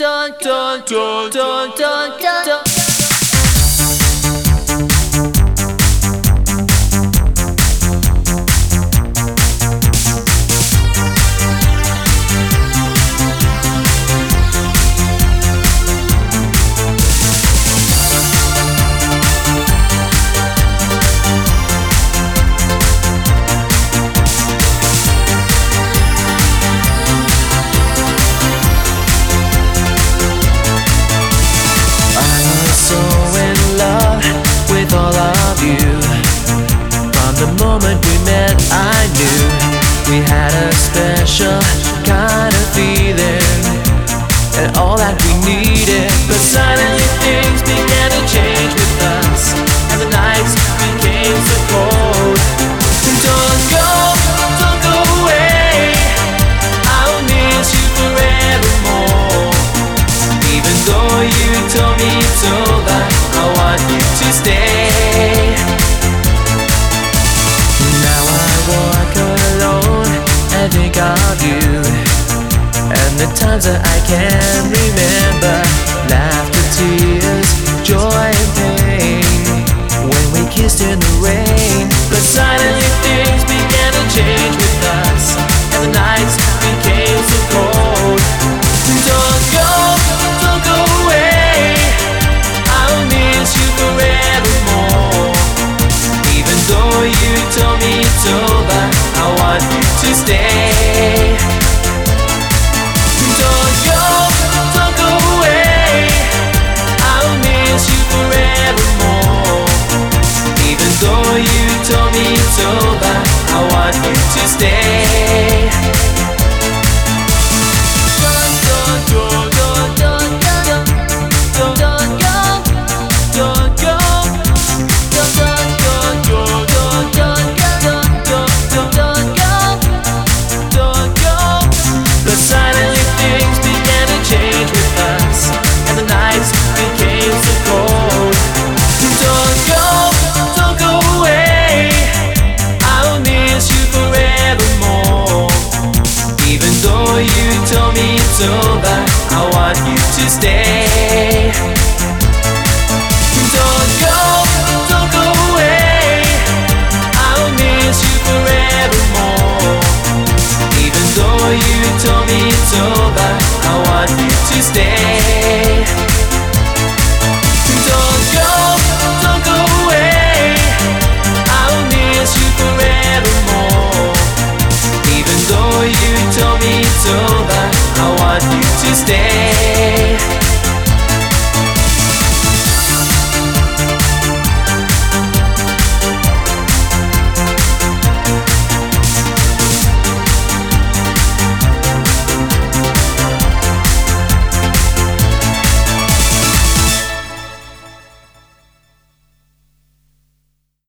dun dun dun dun dun dun. The moment we met, I knew we had a special kind of feeling, and all that we needed. But suddenly things began to change with us, and the nights became so cold. Don't go away, I'll miss you forevermore. Even though you told me it's over, I want you to stay. Walk alone and think of you, and the times that I can remember, laughter, tears, joy and pain, when we kissed in the rain. But suddenly things began to change with us, and the nights became so cold. Don't go away, I'll miss you forevermore. Even though you told me it's over, I want you to stay. Don't go away, I'll miss you forevermore. Even though you told me it's over, I want you to stay.